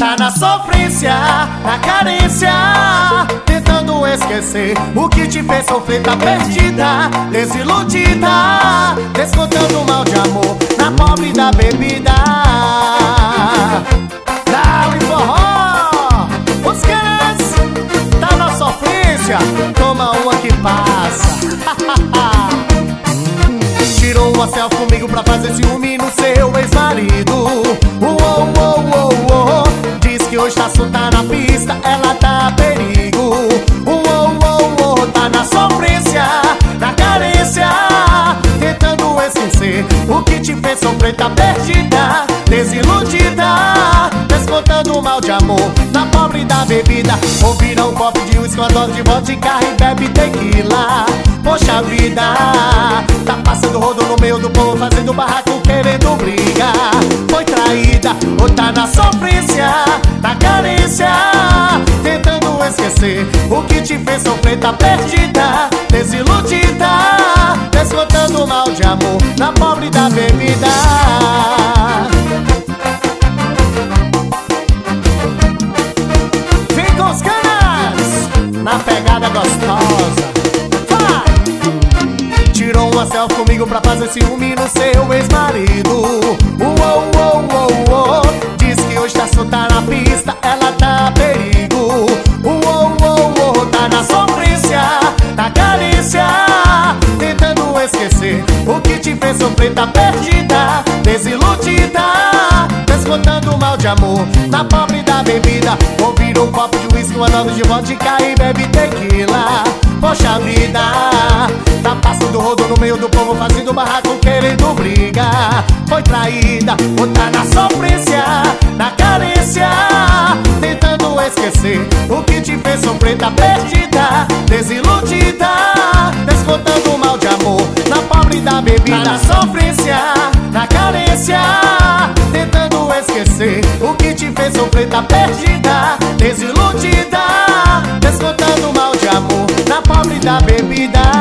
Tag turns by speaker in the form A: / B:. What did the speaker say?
A: tá na sofrência, na carência, tentando esquecer o que te fez sofrer. Tá perdida, desiludida, descontando o mal de amor na pobre da bebida. Dá-lhe forró, os caras tá na sofrência, toma uma que passa. Tirou uma selfie comigo pra fazer ciúme no seu ex-marido. Diz que hoje tá solta na pista, ela tá a perigo. Tá na sofrência, na carência, tentando esquecer o que te fez sofrer. Tá perdida, desiludida, descontando o mal de amor na pobre da bebida. Ou vira um copo de uísque, uma dose de vodka e bebe tequila. Poxa vida, tá passando rodo no meio do povo, fazendo barraco, querendo briga. Foi traída, ou tá na sofrência, na carência, tentando esquecer o que te fez sofrer. Tá perdida, desiludida, descontando o mal de amor na pobre da bebida. Vem com os caras, na pegada gostosa. Tirou uma selfie comigo pra fazer ciúme no seu ex-marido. Diz que hoje tá solta na pista, ela tá a perigo. Tá na sofrência, na carência, tentando esquecer o que te fez sofrer. Tá perdida, desiludida, descontando o mal de amor na pobre da bebida. Ou virou um copo de uísque, uma dose de vodka e bebe tequila. Poxa vida, tá passando rodo no meio do povo, fazendo barraco, querendo briga. Foi traída, ou tá na sofrência, na carência, tentando esquecer o que te fez sofrer. Tá perdida, desiludida, descontando o mal de amor na pobre da bebida. Tá na sofrência, na carência, tentando esquecer o que te fez sofrer. Tá perdida, desiludida, descontando o mal de amor na pobre da bebida.